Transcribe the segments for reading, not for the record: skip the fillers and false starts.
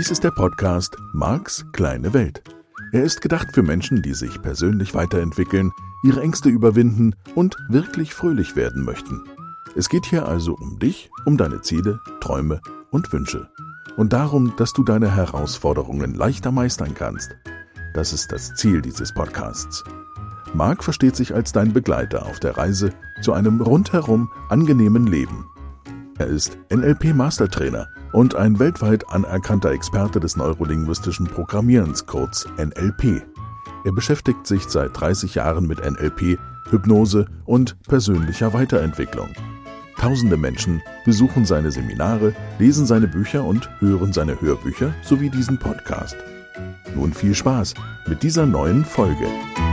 Dies ist der Podcast Marks kleine Welt. Er ist gedacht für Menschen, die sich persönlich weiterentwickeln, ihre Ängste überwinden und wirklich fröhlich werden möchten. Es geht hier also um dich, um deine Ziele, Träume und Wünsche. Und darum, dass du deine Herausforderungen leichter meistern kannst. Das ist das Ziel dieses Podcasts. Mark versteht sich als dein Begleiter auf der Reise zu einem rundherum angenehmen Leben. Er ist NLP-Mastertrainer und ein weltweit anerkannter Experte des neurolinguistischen Programmierens, kurz NLP. Er beschäftigt sich seit 30 Jahren mit NLP, Hypnose und persönlicher Weiterentwicklung. Tausende Menschen besuchen seine Seminare, lesen seine Bücher und hören seine Hörbücher sowie diesen Podcast. Nun viel Spaß mit dieser neuen Folge.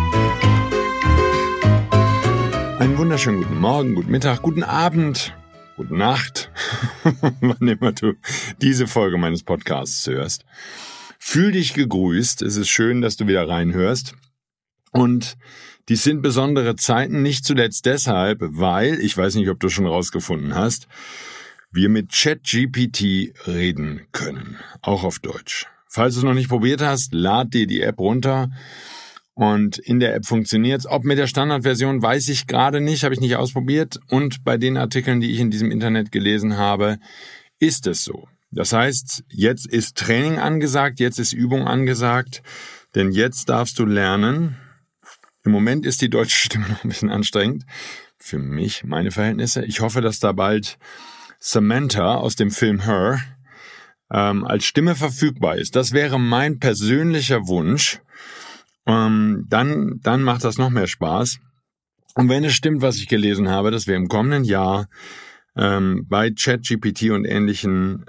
Einen wunderschönen guten Morgen, guten Mittag, guten Abend, gute Nacht, wann immer du diese Folge meines Podcasts hörst. Fühl dich gegrüßt, es ist schön, dass du wieder reinhörst. Und dies sind besondere Zeiten, nicht zuletzt deshalb, weil, ich weiß nicht, ob du schon rausgefunden hast, wir mit ChatGPT reden können, auch auf Deutsch. Falls du es noch nicht probiert hast, lad dir die App runter. Und in der App funktioniert es. Ob mit der Standardversion, weiß ich gerade nicht, habe ich nicht ausprobiert. Und bei den Artikeln, die ich in diesem Internet gelesen habe, ist es so. Das heißt, jetzt ist Training angesagt, jetzt ist Übung angesagt, denn jetzt darfst du lernen. Im Moment ist die deutsche Stimme noch ein bisschen anstrengend. Für mich, meine Verhältnisse. Ich hoffe, dass da bald Samantha aus dem Film Her als Stimme verfügbar ist. Das wäre mein persönlicher Wunsch. Dann macht das noch mehr Spaß. Und wenn es stimmt, was ich gelesen habe, dass wir im kommenden Jahr bei ChatGPT und ähnlichen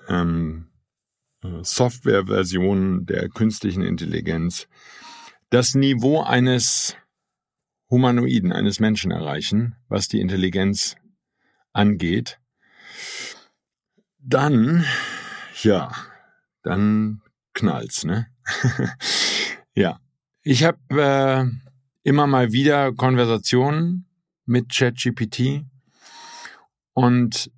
Softwareversionen der künstlichen Intelligenz das Niveau eines Humanoiden, eines Menschen erreichen, was die Intelligenz angeht, dann knallt's, ne? Ja. Ich habe immer mal wieder Konversationen mit ChatGPT und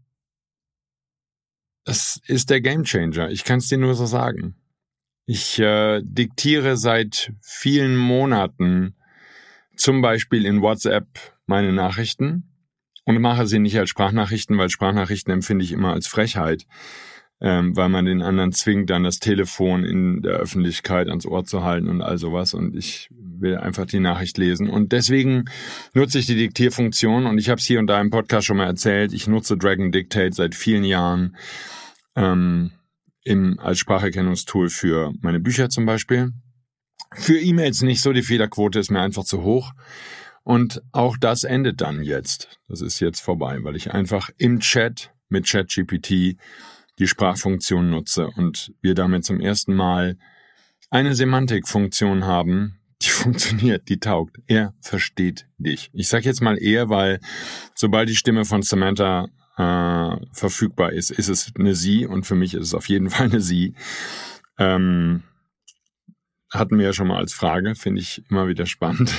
es ist der Gamechanger. Ich kann es dir nur so sagen. Ich diktiere seit vielen Monaten zum Beispiel in WhatsApp meine Nachrichten und mache sie nicht als Sprachnachrichten, weil Sprachnachrichten empfinde ich immer als Frechheit. Weil man den anderen zwingt, dann das Telefon in der Öffentlichkeit ans Ohr zu halten und all sowas. Und ich will einfach die Nachricht lesen. Und deswegen nutze ich die Diktierfunktion. Und ich habe es hier und da im Podcast schon mal erzählt. Ich nutze Dragon Dictate seit vielen Jahren als Spracherkennungstool für meine Bücher zum Beispiel. Für E-Mails nicht so, die Fehlerquote ist mir einfach zu hoch. Und auch das endet dann jetzt. Das ist jetzt vorbei, weil ich einfach im Chat mit ChatGPT die Sprachfunktion nutze und wir damit zum ersten Mal eine Semantikfunktion haben, die funktioniert, die taugt. Er versteht dich. Ich sage jetzt mal er, weil sobald die Stimme von Samantha verfügbar ist, ist es eine Sie und für mich ist es auf jeden Fall eine Sie. Hatten wir ja schon mal als Frage, finde ich immer wieder spannend.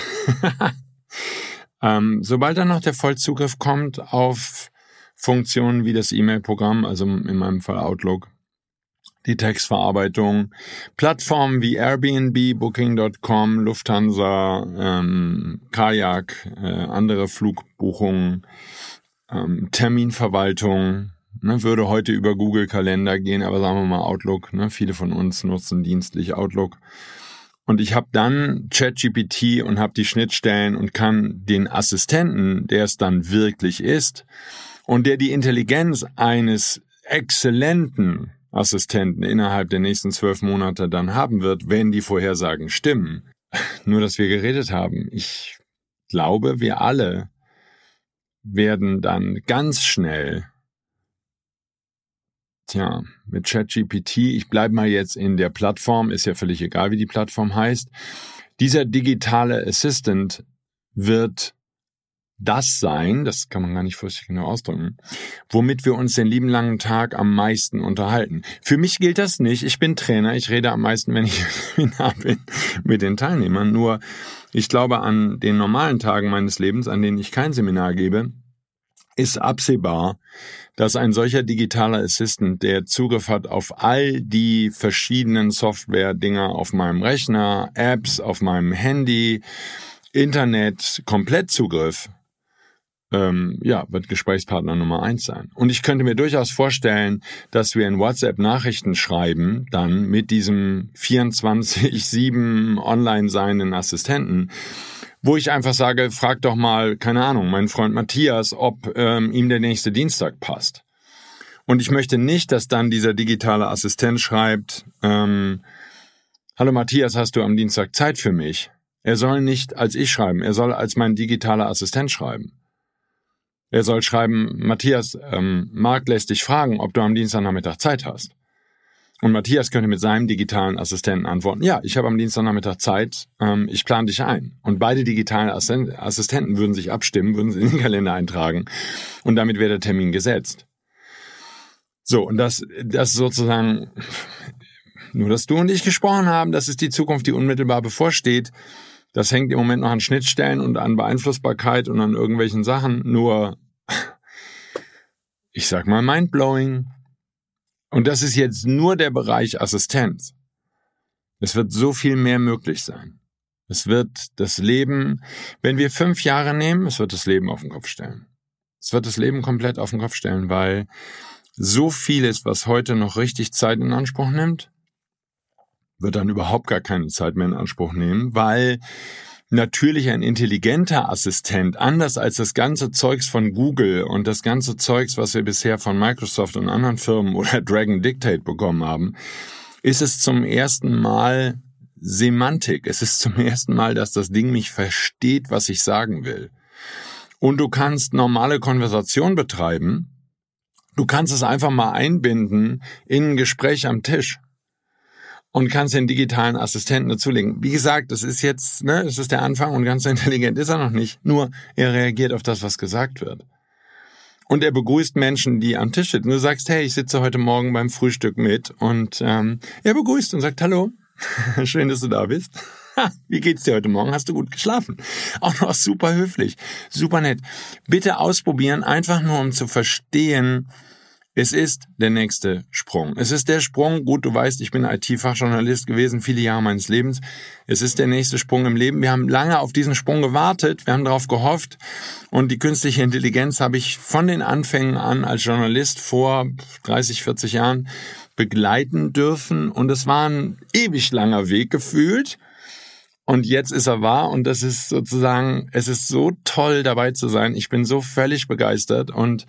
Sobald dann noch der Vollzugriff kommt auf Funktionen wie das E-Mail-Programm, also in meinem Fall Outlook, die Textverarbeitung, Plattformen wie Airbnb, Booking.com, Lufthansa, Kajak, andere Flugbuchungen, Terminverwaltung, würde heute über Google Kalender gehen, aber sagen wir mal Outlook, viele von uns nutzen dienstlich Outlook. Und ich habe dann ChatGPT und habe die Schnittstellen und kann den Assistenten, der es dann wirklich ist, und der die Intelligenz eines exzellenten Assistenten innerhalb der nächsten 12 Monate dann haben wird, wenn die Vorhersagen stimmen. Nur, dass wir geredet haben. Ich glaube, wir alle werden dann ganz schnell, mit ChatGPT, ich bleibe mal jetzt in der Plattform, ist ja völlig egal, wie die Plattform heißt, dieser digitale Assistant wird das sein, das kann man gar nicht vorsichtig genau ausdrücken, womit wir uns den lieben langen Tag am meisten unterhalten. Für mich gilt das nicht. Ich bin Trainer, ich rede am meisten, wenn ich im Seminar bin, mit den Teilnehmern. Nur, ich glaube, an den normalen Tagen meines Lebens, an denen ich kein Seminar gebe, ist absehbar, dass ein solcher digitaler Assistant, der Zugriff hat auf all die verschiedenen Software-Dinger auf meinem Rechner, Apps auf meinem Handy, Internet, Komplettzugriff, wird Gesprächspartner Nummer 1 sein. Und ich könnte mir durchaus vorstellen, dass wir in WhatsApp Nachrichten schreiben, dann mit diesem 24/7 online seienden Assistenten, wo ich einfach sage, frag doch mal, keine Ahnung, meinen Freund Matthias, ob ihm der nächste Dienstag passt. Und ich möchte nicht, dass dann dieser digitale Assistent schreibt, hallo Matthias, hast du am Dienstag Zeit für mich? Er soll nicht als ich schreiben, er soll als mein digitaler Assistent schreiben. Er soll schreiben, Matthias, Marc lässt dich fragen, ob du am Dienstagnachmittag Zeit hast. Und Matthias könnte mit seinem digitalen Assistenten antworten, ja, ich habe am Dienstagnachmittag Zeit, ich plane dich ein. Und beide digitalen Assistenten würden sich abstimmen, würden sie in den Kalender eintragen und damit wäre der Termin gesetzt. So, und das sozusagen, nur dass du und ich gesprochen haben, das ist die Zukunft, die unmittelbar bevorsteht. Das hängt im Moment noch an Schnittstellen und an Beeinflussbarkeit und an irgendwelchen Sachen. Nur, ich sag mal, mindblowing. Und das ist jetzt nur der Bereich Assistenz. Es wird so viel mehr möglich sein. Es wird das Leben, wenn wir 5 Jahre nehmen, es wird das Leben auf den Kopf stellen. Es wird das Leben komplett auf den Kopf stellen, weil so vieles, was heute noch richtig Zeit in Anspruch nimmt, wird dann überhaupt gar keine Zeit mehr in Anspruch nehmen, weil natürlich ein intelligenter Assistent, anders als das ganze Zeugs von Google und das ganze Zeugs, was wir bisher von Microsoft und anderen Firmen oder Dragon Dictate bekommen haben, ist es zum ersten Mal Semantik. Es ist zum ersten Mal, dass das Ding mich versteht, was ich sagen will. Und du kannst normale Konversation betreiben. Du kannst es einfach mal einbinden in ein Gespräch am Tisch. Und kannst den digitalen Assistenten dazulegen. Wie gesagt, das ist jetzt, das ist der Anfang und ganz so intelligent ist er noch nicht. Nur er reagiert auf das, was gesagt wird. Und er begrüßt Menschen, die am Tisch sitzen. Du sagst, hey, ich sitze heute Morgen beim Frühstück mit. Und er begrüßt und sagt, hallo, schön, dass du da bist. Wie geht's dir heute Morgen? Hast du gut geschlafen? Auch noch super höflich, super nett. Bitte ausprobieren, einfach nur um zu verstehen, es ist der nächste Sprung. Es ist der Sprung, gut, du weißt, ich bin IT-Fachjournalist gewesen, viele Jahre meines Lebens. Es ist der nächste Sprung im Leben. Wir haben lange auf diesen Sprung gewartet, wir haben darauf gehofft. Und die künstliche Intelligenz habe ich von den Anfängen an als Journalist vor 30, 40 Jahren begleiten dürfen. Und es war ein ewig langer Weg gefühlt. Und jetzt ist er wahr und das ist sozusagen, es ist so toll dabei zu sein. Ich bin so völlig begeistert und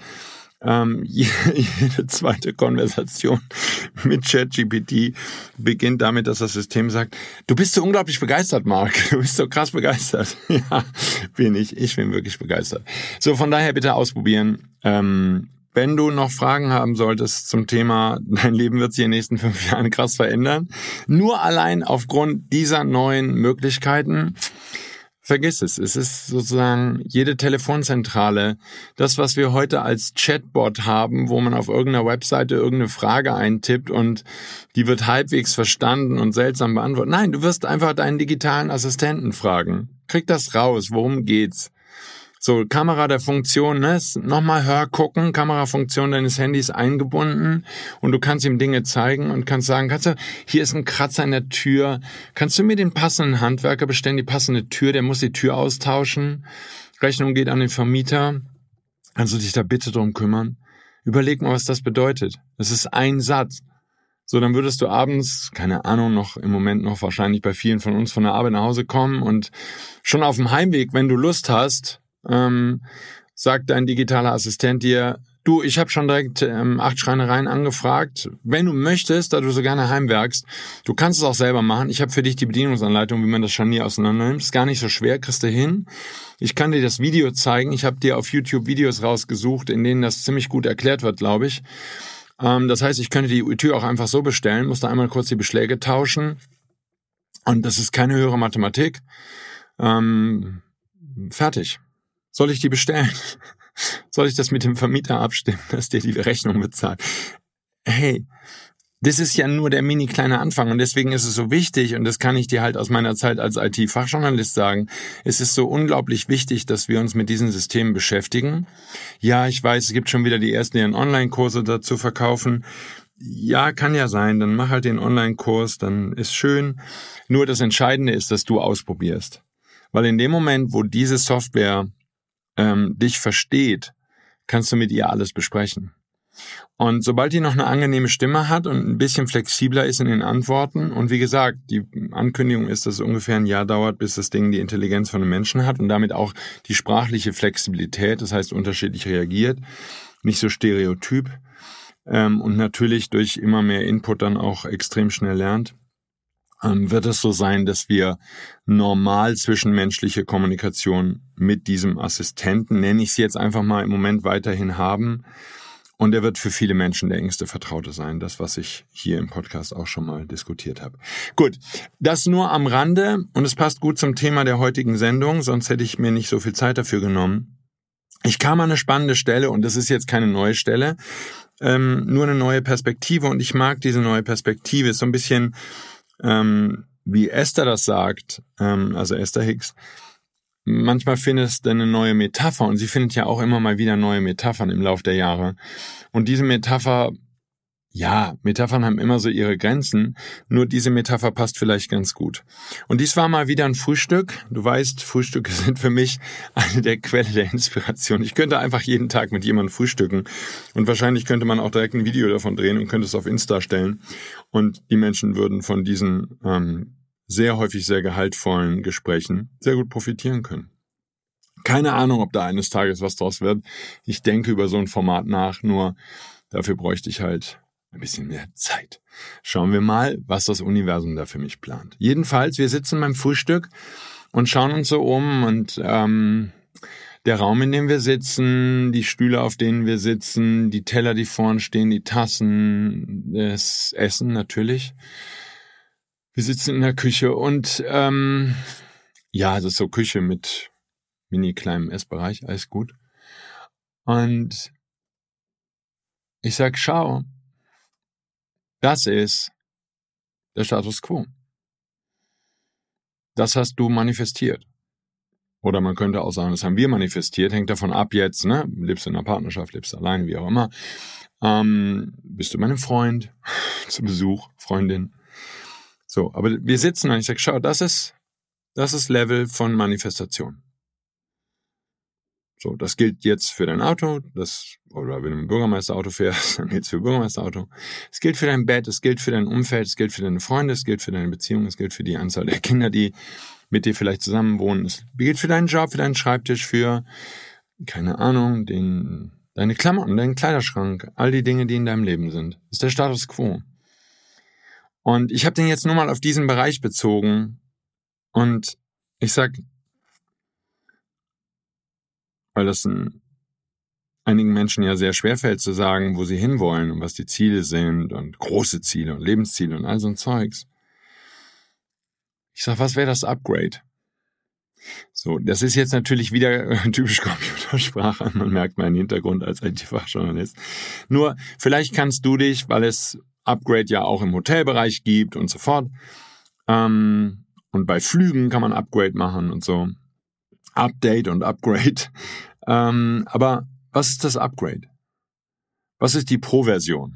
jede zweite Konversation mit ChatGPT beginnt damit, dass das System sagt, du bist so unglaublich begeistert, Marc, du bist so krass begeistert. Ja, bin ich. Ich bin wirklich begeistert. So, von daher bitte ausprobieren. Wenn du noch Fragen haben solltest zum Thema, dein Leben wird sich in den nächsten 5 Jahren krass verändern, nur allein aufgrund dieser neuen Möglichkeiten, vergiss es. Es ist sozusagen jede Telefonzentrale, das, was wir heute als Chatbot haben, wo man auf irgendeiner Webseite irgendeine Frage eintippt und die wird halbwegs verstanden und seltsam beantwortet. Nein, du wirst einfach deinen digitalen Assistenten fragen. Krieg das raus, worum geht's? So, Kamera der Funktion, nochmal gucken, Kamerafunktion deines Handys eingebunden und du kannst ihm Dinge zeigen und kannst sagen, hier ist ein Kratzer in der Tür, kannst du mir den passenden Handwerker bestellen, die passende Tür, der muss die Tür austauschen, Rechnung geht an den Vermieter, kannst du dich da bitte drum kümmern? Überleg mal, was das bedeutet. Das ist ein Satz. So, dann würdest du abends, keine Ahnung, noch im Moment noch wahrscheinlich bei vielen von uns von der Arbeit nach Hause kommen und schon auf dem Heimweg, wenn du Lust hast, sagt dein digitaler Assistent dir, du, ich habe schon direkt 8 Schreinereien angefragt. Wenn du möchtest, da du so gerne heimwerkst, du kannst es auch selber machen. Ich habe für dich die Bedienungsanleitung, wie man das Scharnier auseinander nimmt. Ist gar nicht so schwer, kriegst du hin. Ich kann dir das Video zeigen. Ich habe dir auf YouTube Videos rausgesucht, in denen das ziemlich gut erklärt wird, glaube ich. Das heißt, ich könnte die Tür auch einfach so bestellen, musste einmal kurz die Beschläge tauschen. Und das ist keine höhere Mathematik. Fertig. Soll ich die bestellen? Soll ich das mit dem Vermieter abstimmen, dass der die Rechnung bezahlt? Hey, Das ist ja nur der mini kleine Anfang und deswegen ist es so wichtig, und das kann ich dir halt aus meiner Zeit als IT-Fachjournalist sagen, es ist so unglaublich wichtig, dass wir uns mit diesen Systemen beschäftigen. Ja, ich weiß, es gibt schon wieder die ersten, die einen Online-Kurse dazu verkaufen. Ja, kann ja sein, dann mach halt den Online-Kurs, dann ist schön. Nur das Entscheidende ist, dass du ausprobierst. Weil in dem Moment, wo diese Software dich versteht, kannst du mit ihr alles besprechen. Und sobald die noch eine angenehme Stimme hat und ein bisschen flexibler ist in den Antworten, und wie gesagt, die Ankündigung ist, dass es ungefähr ein Jahr dauert, bis das Ding die Intelligenz von einem Menschen hat und damit auch die sprachliche Flexibilität, das heißt unterschiedlich reagiert, nicht so stereotyp und natürlich durch immer mehr Input dann auch extrem schnell lernt, wird es so sein, dass wir normal zwischenmenschliche Kommunikation mit diesem Assistenten, nenne ich es jetzt einfach mal im Moment, weiterhin haben. Und er wird für viele Menschen der engste Vertraute sein, das, was ich hier im Podcast auch schon mal diskutiert habe. Gut, das nur am Rande und es passt gut zum Thema der heutigen Sendung, sonst hätte ich mir nicht so viel Zeit dafür genommen. Ich kam an eine spannende Stelle und das ist jetzt keine neue Stelle, nur eine neue Perspektive und ich mag diese neue Perspektive. Ist so ein bisschen, wie Esther das sagt, also Esther Hicks, manchmal findest du eine neue Metapher und sie findet ja auch immer mal wieder neue Metaphern im Lauf der Jahre. Und diese Metaphern haben immer so ihre Grenzen, nur diese Metapher passt vielleicht ganz gut. Und dies war mal wieder ein Frühstück. Du weißt, Frühstücke sind für mich eine der Quellen der Inspiration. Ich könnte einfach jeden Tag mit jemandem frühstücken und wahrscheinlich könnte man auch direkt ein Video davon drehen und könnte es auf Insta stellen und die Menschen würden von diesen sehr häufig sehr gehaltvollen Gesprächen sehr gut profitieren können. Keine Ahnung, ob da eines Tages was draus wird. Ich denke über so ein Format nach, nur dafür bräuchte ich halt ein bisschen mehr Zeit. Schauen wir mal, was das Universum da für mich plant. Jedenfalls, wir sitzen beim Frühstück und schauen uns so um und der Raum, in dem wir sitzen, die Stühle, auf denen wir sitzen, die Teller, die vorn stehen, die Tassen, das Essen natürlich. Wir sitzen in der Küche und das ist so Küche mit mini kleinem Essbereich, alles gut. Und ich sag, schau, das ist der Status quo. Das hast du manifestiert. Oder man könnte auch sagen, das haben wir manifestiert, hängt davon ab jetzt, ne? Lebst du in einer Partnerschaft, lebst du alleine, wie auch immer. Bist du bei einem Freund zu Besuch, Freundin. So, aber wir sitzen und ich sage, schau, das ist Level von Manifestation. So, das gilt jetzt für dein Auto, oder wenn du mit dem Bürgermeisterauto fährst, dann gilt es für Bürgermeisterauto. Es gilt für dein Bett, es gilt für dein Umfeld, es gilt für deine Freunde, es gilt für deine Beziehung, es gilt für die Anzahl der Kinder, die mit dir vielleicht zusammen wohnen. Es gilt für deinen Job, für deinen Schreibtisch, für, keine Ahnung, deine Klamotten, deinen Kleiderschrank, all die Dinge, die in deinem Leben sind. Das ist der Status quo. Und ich habe den jetzt nur mal auf diesen Bereich bezogen und ich sag, weil das einigen Menschen ja sehr schwerfällt zu sagen, wo sie hinwollen und was die Ziele sind und große Ziele und Lebensziele und all so ein Zeugs. Ich sag, was wäre das Upgrade? So, das ist jetzt natürlich wieder typisch Computersprache. Man merkt meinen Hintergrund als IT-Fachjournalist. Nur, vielleicht kannst du dich, weil es Upgrade ja auch im Hotelbereich gibt und so fort. Und bei Flügen kann man Upgrade machen und so. Update und Upgrade. Aber was ist das Upgrade? Was ist die Pro-Version?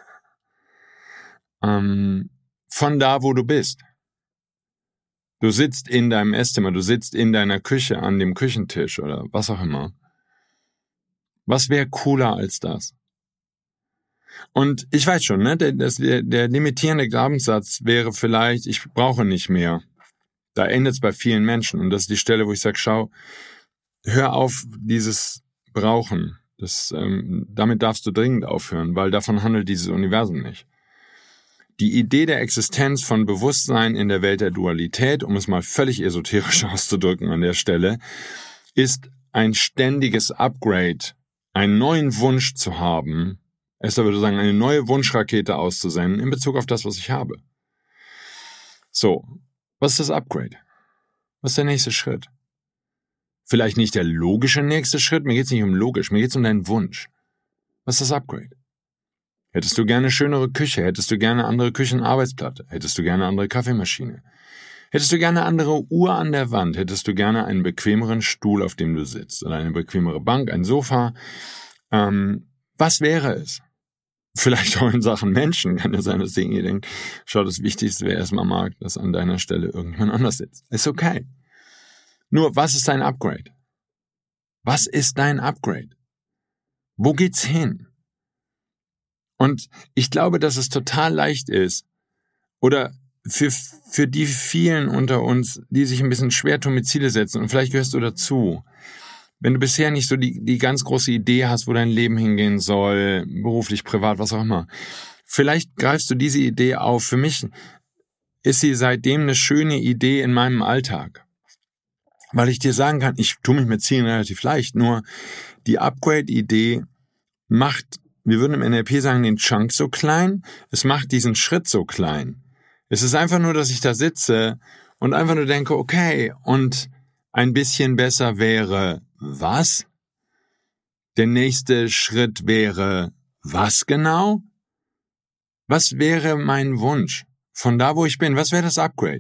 Von da, wo du bist. Du sitzt in deinem Esszimmer, du sitzt in deiner Küche an dem Küchentisch oder was auch immer. Was wäre cooler als das? Und ich weiß schon, ne, der limitierende Glaubenssatz wäre vielleicht, ich brauche nicht mehr. Da endet es bei vielen Menschen und das ist die Stelle, wo ich sage, schau, hör auf dieses Brauchen. Damit darfst du dringend aufhören, weil davon handelt dieses Universum nicht. Die Idee der Existenz von Bewusstsein in der Welt der Dualität, um es mal völlig esoterisch auszudrücken an der Stelle, ist ein ständiges Upgrade, einen neuen Wunsch zu haben, Esther würde sagen, eine neue Wunschrakete auszusenden in Bezug auf das, was ich habe. So, was ist das Upgrade? Was ist der nächste Schritt? Vielleicht nicht der logische nächste Schritt, mir geht es nicht um logisch, mir geht es um deinen Wunsch. Was ist das Upgrade? Hättest du gerne eine schönere Küche? Hättest du gerne eine andere Küchenarbeitsplatte? Hättest du gerne eine andere Kaffeemaschine? Hättest du gerne eine andere Uhr an der Wand? Hättest du gerne einen bequemeren Stuhl, auf dem du sitzt? Oder eine bequemere Bank, ein Sofa? Was wäre es? Vielleicht auch in Sachen Menschen kann es sein, dass ihr denkt, schau, das Wichtigste wäre erstmal, Marc, dass an deiner Stelle irgendjemand anders sitzt. Ist okay. Nur, was ist dein Upgrade? Was ist dein Upgrade? Wo geht's hin? Und ich glaube, dass es total leicht ist, oder für die vielen unter uns, die sich ein bisschen schwer tun mit Ziele setzen, und vielleicht gehörst du dazu, wenn du bisher nicht so die ganz große Idee hast, wo dein Leben hingehen soll, beruflich, privat, was auch immer, vielleicht greifst du diese Idee auf. Für mich ist sie seitdem eine schöne Idee in meinem Alltag. Weil ich dir sagen kann, ich tue mich mit Zielen relativ leicht, nur die Upgrade-Idee macht, wir würden im NLP sagen, den Chunk so klein, es macht diesen Schritt so klein. Es ist einfach nur, dass ich da sitze und einfach nur denke, okay, und ein bisschen besser wäre was? Der nächste Schritt wäre was genau? Was wäre mein Wunsch? Von da, wo ich bin, was wäre das Upgrade?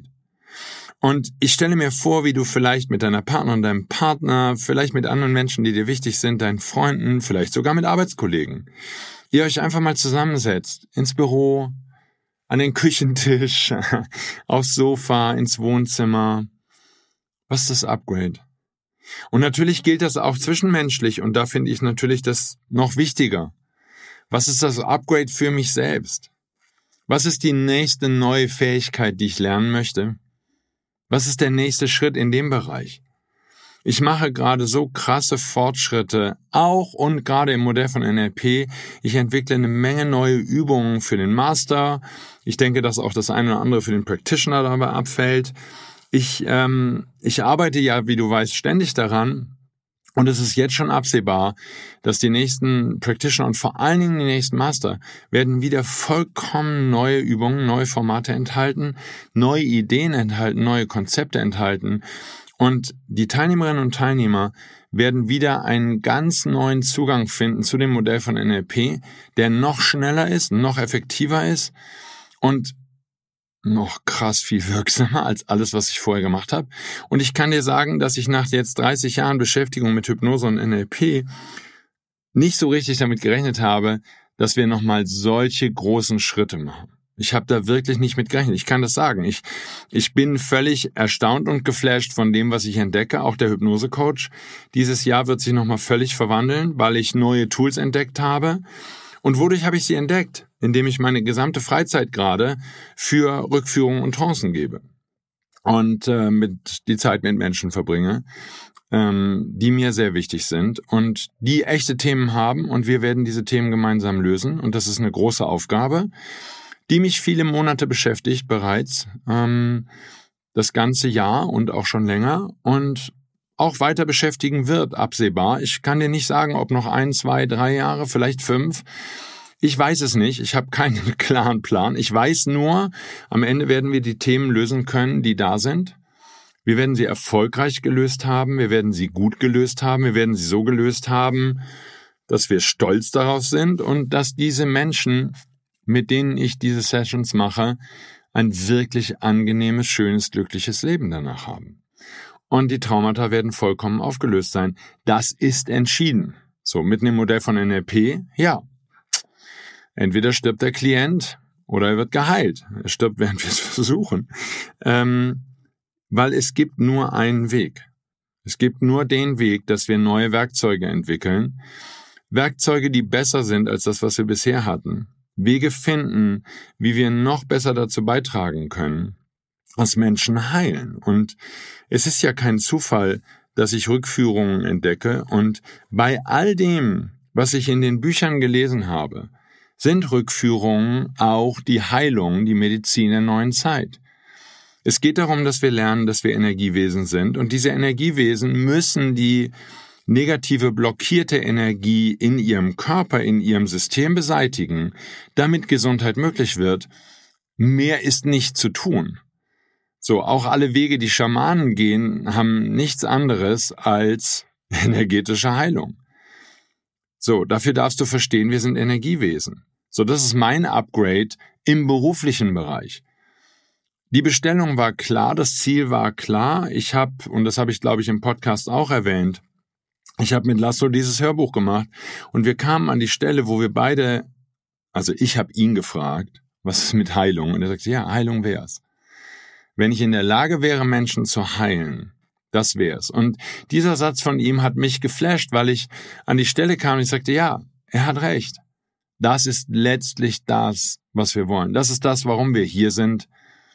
Und ich stelle mir vor, wie du vielleicht mit deiner Partnerin, deinem Partner, vielleicht mit anderen Menschen, die dir wichtig sind, deinen Freunden, vielleicht sogar mit Arbeitskollegen, ihr euch einfach mal zusammensetzt, ins Büro, an den Küchentisch, aufs Sofa, ins Wohnzimmer. Was ist das Upgrade? Und natürlich gilt das auch zwischenmenschlich, und da finde ich natürlich das noch wichtiger. Was ist das Upgrade für mich selbst? Was ist die nächste neue Fähigkeit, die ich lernen möchte? Was ist der nächste Schritt in dem Bereich? Ich mache gerade so krasse Fortschritte, auch und gerade im Modell von NLP. Ich entwickle eine Menge neue Übungen für den Master. Ich denke, dass auch das eine oder andere für den Practitioner dabei abfällt. Ich arbeite ja, wie du weißt, ständig daran. Und es ist jetzt schon absehbar, dass die nächsten Practitioner und vor allen Dingen die nächsten Master werden wieder vollkommen neue Übungen, neue Formate enthalten, neue Ideen enthalten, neue Konzepte enthalten. Und die Teilnehmerinnen und Teilnehmer werden wieder einen ganz neuen Zugang finden zu dem Modell von NLP, der noch schneller ist, noch effektiver ist und noch krass viel wirksamer als alles, was ich vorher gemacht habe. Und ich kann dir sagen, dass ich nach jetzt 30 Jahren Beschäftigung mit Hypnose und NLP nicht so richtig damit gerechnet habe, dass wir nochmal solche großen Schritte machen. Ich habe da wirklich nicht mit gerechnet. Ich kann das sagen. Ich bin völlig erstaunt und geflasht von dem, was ich entdecke. Auch der Hypnose-Coach dieses Jahr wird sich nochmal völlig verwandeln, weil ich neue Tools entdeckt habe. Und wodurch habe ich sie entdeckt? Indem ich meine gesamte Freizeit gerade für Rückführungen und Trancen gebe. Und die Zeit mit Menschen verbringe, die mir sehr wichtig sind und die echte Themen haben. Und wir werden diese Themen gemeinsam lösen. Und das ist eine große Aufgabe, die mich viele Monate beschäftigt bereits, das ganze Jahr und auch schon länger und auch weiter beschäftigen wird, absehbar. Ich kann dir nicht sagen, ob noch 1, 2, 3 Jahre, vielleicht 5. Ich weiß es nicht. Ich habe keinen klaren Plan. Ich weiß nur, am Ende werden wir die Themen lösen können, die da sind. Wir werden sie erfolgreich gelöst haben. Wir werden sie gut gelöst haben. Wir werden sie so gelöst haben, dass wir stolz darauf sind und dass diese Menschen, mit denen ich diese Sessions mache, ein wirklich angenehmes, schönes, glückliches Leben danach haben. Und die Traumata werden vollkommen aufgelöst sein. Das ist entschieden. So, mit dem Modell von NLP, ja. Entweder stirbt der Klient oder er wird geheilt. Er stirbt, während wir es versuchen. Weil es gibt nur einen Weg. Es gibt nur den Weg, dass wir neue Werkzeuge entwickeln. Werkzeuge, die besser sind als das, was wir bisher hatten. Wege finden, wie wir noch besser dazu beitragen können, dass Menschen heilen. Und es ist ja kein Zufall, dass ich Rückführungen entdecke. Und bei all dem, was ich in den Büchern gelesen habe, sind Rückführungen auch die Heilung, die Medizin der neuen Zeit. Es geht darum, dass wir lernen, dass wir Energiewesen sind. Und diese Energiewesen müssen die negative, blockierte Energie in ihrem Körper, in ihrem System beseitigen, damit Gesundheit möglich wird. Mehr ist nicht zu tun. So, auch alle Wege, die Schamanen gehen, haben nichts anderes als energetische Heilung. So, dafür darfst du verstehen, wir sind Energiewesen. So, das ist mein Upgrade im beruflichen Bereich. Die Bestellung war klar, das Ziel war klar. Und das habe ich, glaube ich, im Podcast auch erwähnt, ich habe mit Laszlo dieses Hörbuch gemacht und wir kamen an die Stelle, wo wir beide, also ich habe ihn gefragt, was ist mit Heilung? Und er sagte, ja, Heilung wär's. Wenn ich in der Lage wäre, Menschen zu heilen, das wär's. Und dieser Satz von ihm hat mich geflasht, weil ich an die Stelle kam und ich sagte, ja, er hat recht. Das ist letztlich das, was wir wollen. Das ist das, warum wir hier sind.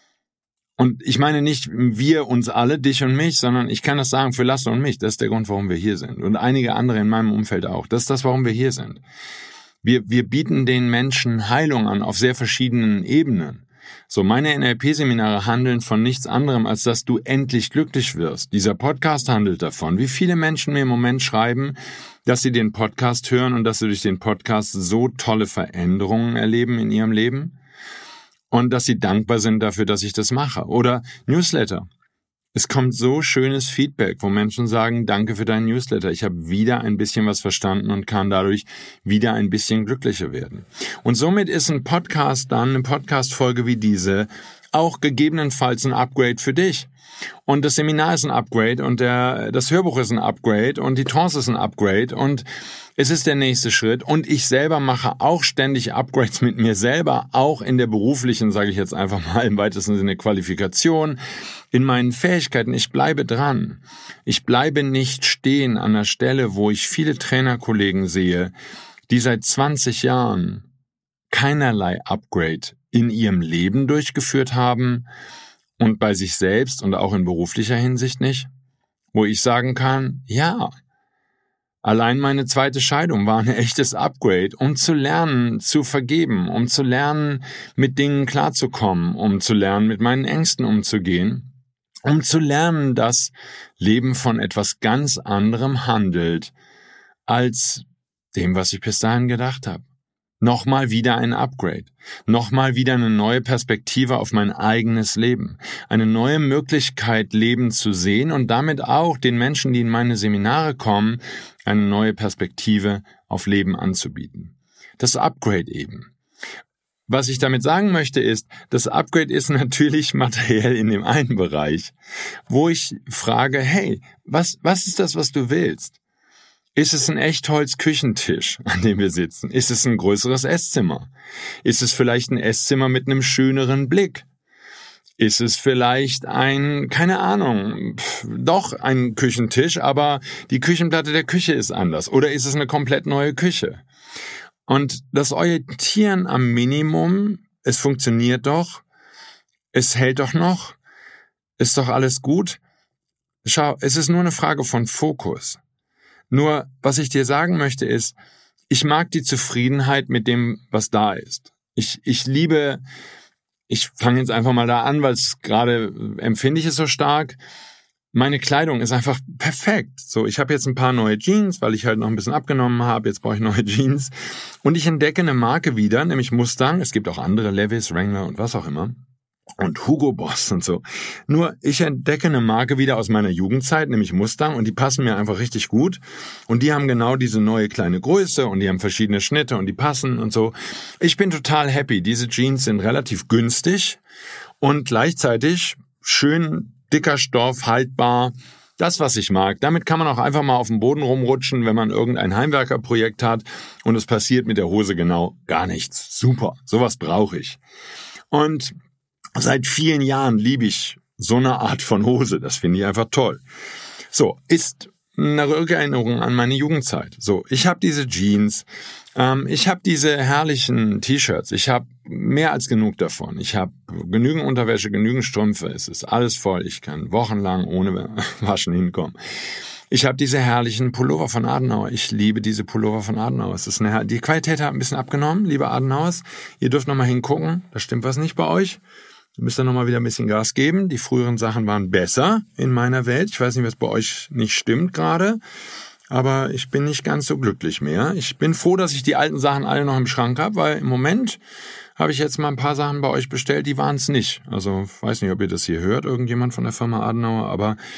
Und ich meine nicht wir uns alle, dich und mich, sondern ich kann das sagen für Laszlo und mich. Das ist der Grund, warum wir hier sind. Und einige andere in meinem Umfeld auch. Das ist das, warum wir hier sind. Wir bieten den Menschen Heilung an auf sehr verschiedenen Ebenen. So, meine NLP-Seminare handeln von nichts anderem, als dass du endlich glücklich wirst. Dieser Podcast handelt davon. Wie viele Menschen mir im Moment schreiben, dass sie den Podcast hören und dass sie durch den Podcast so tolle Veränderungen erleben in ihrem Leben und dass sie dankbar sind dafür, dass ich das mache. Oder Newsletter. Es kommt so schönes Feedback, wo Menschen sagen, danke für deinen Newsletter. Ich habe wieder ein bisschen was verstanden und kann dadurch wieder ein bisschen glücklicher werden. Und somit ist ein Podcast dann, eine Podcast-Folge wie diese, auch gegebenenfalls ein Upgrade für dich. Und das Seminar ist ein Upgrade und das Hörbuch ist ein Upgrade und die Trance ist ein Upgrade und es ist der nächste Schritt. Und ich selber mache auch ständig Upgrades mit mir selber, auch in der beruflichen, sage ich jetzt einfach mal im weitesten Sinne, Qualifikation, in meinen Fähigkeiten. Ich bleibe dran. Ich bleibe nicht stehen an der Stelle, wo ich viele Trainerkollegen sehe, die seit 20 Jahren keinerlei Upgrade in ihrem Leben durchgeführt haben und bei sich selbst und auch in beruflicher Hinsicht nicht, wo ich sagen kann, ja, allein meine zweite Scheidung war ein echtes Upgrade, um zu lernen, zu vergeben, um zu lernen, mit Dingen klarzukommen, um zu lernen, mit meinen Ängsten umzugehen, um zu lernen, dass Leben von etwas ganz anderem handelt, als dem, was ich bis dahin gedacht habe. Nochmal wieder ein Upgrade, nochmal wieder eine neue Perspektive auf mein eigenes Leben, eine neue Möglichkeit, Leben zu sehen und damit auch den Menschen, die in meine Seminare kommen, eine neue Perspektive auf Leben anzubieten. Das Upgrade eben. Was ich damit sagen möchte ist, das Upgrade ist natürlich materiell in dem einen Bereich, wo ich frage, hey, was ist das, was du willst? Ist es ein Echtholz-Küchentisch, an dem wir sitzen? Ist es ein größeres Esszimmer? Ist es vielleicht ein Esszimmer mit einem schöneren Blick? Ist es vielleicht ein Küchentisch, aber die Küchenplatte der Küche ist anders? Oder ist es eine komplett neue Küche? Und das Orientieren am Minimum, es funktioniert doch, es hält doch noch, ist doch alles gut. Schau, es ist nur eine Frage von Fokus. Nur, was ich dir sagen möchte ist, ich mag die Zufriedenheit mit dem, was da ist. Ich fange jetzt einfach mal da an, weil es gerade empfinde ich es so stark. Meine Kleidung ist einfach perfekt. So, ich habe jetzt ein paar neue Jeans, weil ich halt noch ein bisschen abgenommen habe. Jetzt brauche ich neue Jeans. Und ich entdecke eine Marke wieder, nämlich Mustang. Es gibt auch andere, Levi's, Wrangler und was auch immer. Und Hugo Boss und so. Nur ich entdecke eine Marke wieder aus meiner Jugendzeit, nämlich Mustang, und die passen mir einfach richtig gut. Und die haben genau diese neue kleine Größe und die haben verschiedene Schnitte und die passen und so. Ich bin total happy. Diese Jeans sind relativ günstig und gleichzeitig schön dicker Stoff, haltbar. Das, was ich mag. Damit kann man auch einfach mal auf dem Boden rumrutschen, wenn man irgendein Heimwerkerprojekt hat und es passiert mit der Hose genau gar nichts. Super, sowas brauche ich. Und seit vielen Jahren liebe ich so eine Art von Hose. Das finde ich einfach toll. So, ist eine Rückerinnerung an meine Jugendzeit. So, ich habe diese Jeans, ich habe diese herrlichen T-Shirts, ich habe mehr als genug davon. Ich habe genügend Unterwäsche, genügend Strümpfe, es ist alles voll. Ich kann wochenlang ohne Waschen hinkommen. Ich habe diese herrlichen Pullover von Adenauer. Ich liebe diese Pullover von Adenauer. Es ist die Qualität hat ein bisschen abgenommen, liebe Adenauers. Ihr dürft noch mal hingucken, da stimmt was nicht bei euch. Ihr müsst dann nochmal wieder ein bisschen Gas geben. Die früheren Sachen waren besser in meiner Welt. Ich weiß nicht, was bei euch nicht stimmt gerade, aber ich bin nicht ganz so glücklich mehr. Ich bin froh, dass ich die alten Sachen alle noch im Schrank habe, weil im Moment habe ich jetzt mal ein paar Sachen bei euch bestellt, die waren es nicht. Also weiß nicht, ob ihr das hier hört, irgendjemand von der Firma Adenauer, aber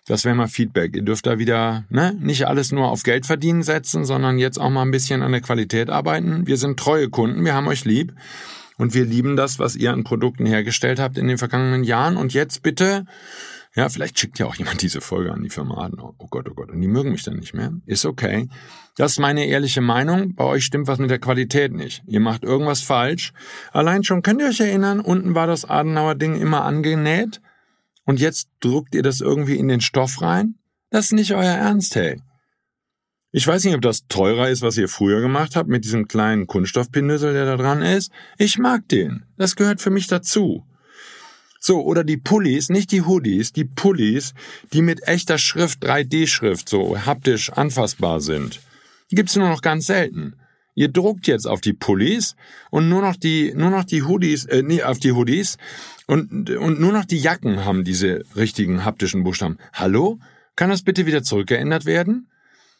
Das wäre mal Feedback. Ihr dürft da wieder nicht alles nur auf Geld verdienen setzen, sondern jetzt auch mal ein bisschen an der Qualität arbeiten. Wir sind treue Kunden, wir haben euch lieb und wir lieben das, was ihr an Produkten hergestellt habt in den vergangenen Jahren. Und jetzt bitte, ja, vielleicht schickt ja auch jemand diese Folge an die Firma Adenauer. Oh Gott, und die mögen mich dann nicht mehr. Ist okay. Das ist meine ehrliche Meinung. Bei euch stimmt was mit der Qualität nicht. Ihr macht irgendwas falsch. Allein schon, könnt ihr euch erinnern, unten war das Adenauer Ding immer angenäht und jetzt druckt ihr das irgendwie in den Stoff rein? Das ist nicht euer Ernst, hey. Ich weiß nicht, ob das teurer ist, was ihr früher gemacht habt mit diesem kleinen Kunststoffpinnüssel, der da dran ist. Ich mag den. Das gehört für mich dazu. So, oder die Pullis, nicht die Hoodies, die Pullis, die mit echter Schrift, 3D-Schrift, so haptisch anfassbar sind. Die gibt's nur noch ganz selten. Ihr druckt jetzt auf die Pullis und nur noch die Hoodies, auf die Hoodies und nur noch die Jacken haben diese richtigen haptischen Buchstaben. Hallo? Kann das bitte wieder zurückgeändert werden?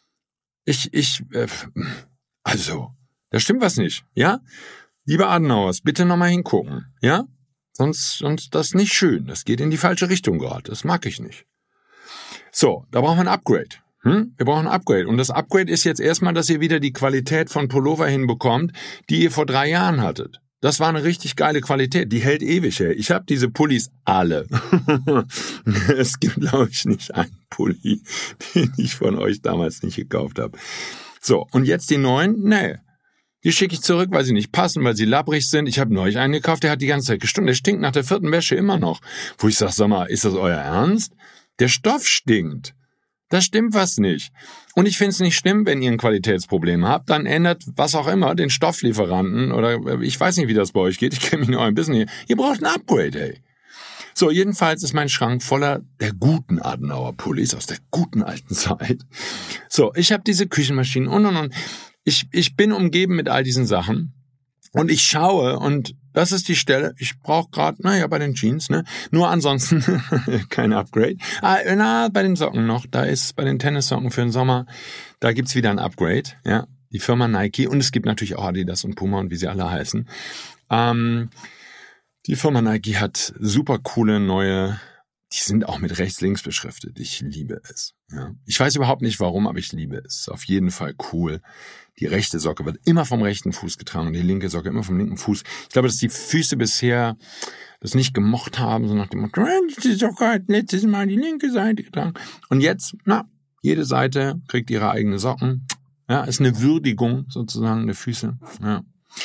Also, da stimmt was nicht, ja? Liebe Adenauers, bitte nochmal hingucken, ja? Sonst das ist nicht schön. Das geht in die falsche Richtung gerade. Das mag ich nicht. So, da brauchen wir ein Upgrade. Wir brauchen ein Upgrade. Und das Upgrade ist jetzt erstmal, dass ihr wieder die Qualität von Pullover hinbekommt, die ihr vor 3 Jahren hattet. Das war eine richtig geile Qualität. Die hält ewig, ey. Ich habe diese Pullis alle. Es gibt, glaube ich, nicht einen Pulli, den ich von euch damals nicht gekauft habe. So, und jetzt die neuen? Nee. Die schicke ich zurück, weil sie nicht passen, weil sie labbrig sind. Ich habe neulich einen gekauft, der hat die ganze Zeit gestunken. Der stinkt nach der 4. Wäsche immer noch. Wo ich sage, sag mal, ist das euer Ernst? Der Stoff stinkt. Da stimmt was nicht. Und ich finde es nicht schlimm, wenn ihr ein Qualitätsproblem habt, dann ändert was auch immer den Stofflieferanten oder ich weiß nicht, wie das bei euch geht. Ich kenne mich nur ein bisschen hier. Ihr braucht ein Upgrade, ey. So, jedenfalls ist mein Schrank voller der guten Adenauer Pullis aus der guten alten Zeit. So, ich habe diese Küchenmaschinen und. Ich bin umgeben mit all diesen Sachen und ich schaue und das ist die Stelle, ich brauche gerade, bei den Jeans, nur ansonsten kein Upgrade. Bei den Socken noch, da ist bei den Tennissocken für den Sommer, da gibt's wieder ein Upgrade, ja, die Firma Nike und es gibt natürlich auch Adidas und Puma und wie sie alle heißen. Die Firma Nike hat super coole neue, die sind auch mit rechts-links beschriftet. Ich liebe es. Ja. Ich weiß überhaupt nicht warum, aber ich liebe es. Auf jeden Fall cool. Die rechte Socke wird immer vom rechten Fuß getragen und die linke Socke immer vom linken Fuß. Ich glaube, dass die Füße bisher das nicht gemocht haben, so nach dem Motto, die Socke hat letztes Mal die linke Seite getragen. Und jetzt, jede Seite kriegt ihre eigene Socken. Ja, ist eine Würdigung sozusagen der Füße. Ja.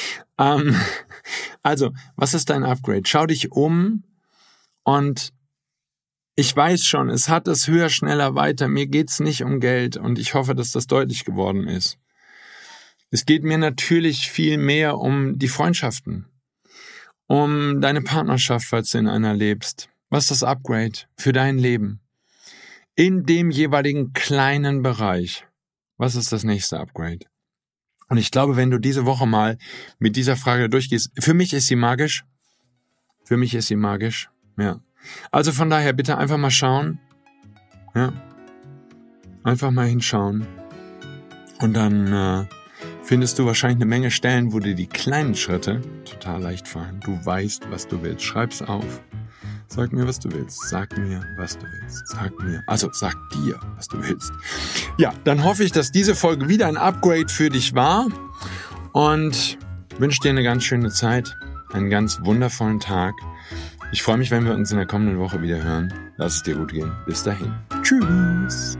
Also, was ist dein Upgrade? Schau dich um und ich weiß schon, es hat das höher, schneller, weiter. Mir geht's nicht um Geld und ich hoffe, dass das deutlich geworden ist. Es geht mir natürlich viel mehr um die Freundschaften, um deine Partnerschaft, falls du in einer lebst. Was ist das Upgrade für dein Leben? In dem jeweiligen kleinen Bereich. Was ist das nächste Upgrade? Und ich glaube, wenn du diese Woche mal mit dieser Frage durchgehst, für mich ist sie magisch. Für mich ist sie magisch, ja. Also von daher bitte einfach mal schauen. Ja. Einfach mal hinschauen. Und dann findest du wahrscheinlich eine Menge Stellen, wo dir die kleinen Schritte total leicht fallen. Du weißt, was du willst. Schreib's auf. Sag mir, was du willst. Sag mir, was du willst. Sag dir, was du willst. Ja, dann hoffe ich, dass diese Folge wieder ein Upgrade für dich war. Und wünsche dir eine ganz schöne Zeit. Einen ganz wundervollen Tag. Ich freue mich, wenn wir uns in der kommenden Woche wieder hören. Lass es dir gut gehen. Bis dahin. Tschüss.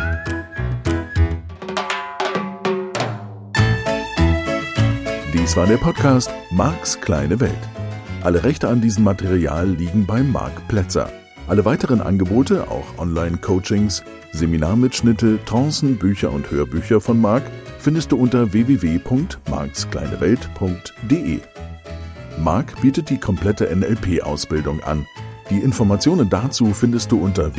Dies war der Podcast Marks kleine Welt. Alle Rechte an diesem Material liegen bei Marc Plätzer. Alle weiteren Angebote, auch Online-Coachings, Seminarmitschnitte, Trancen, Bücher und Hörbücher von Marc findest du unter www.markskleinewelt.de. Marc bietet die komplette NLP-Ausbildung an. Die Informationen dazu findest du unter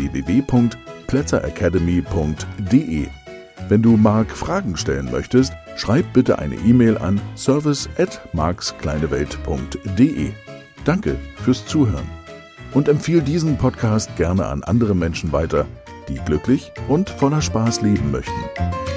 www.plätzeracademy.de. Wenn du Marc Fragen stellen möchtest, schreib bitte eine E-Mail an service@markskleinewelt.de. Danke fürs Zuhören und empfehle diesen Podcast gerne an andere Menschen weiter, die glücklich und voller Spaß leben möchten.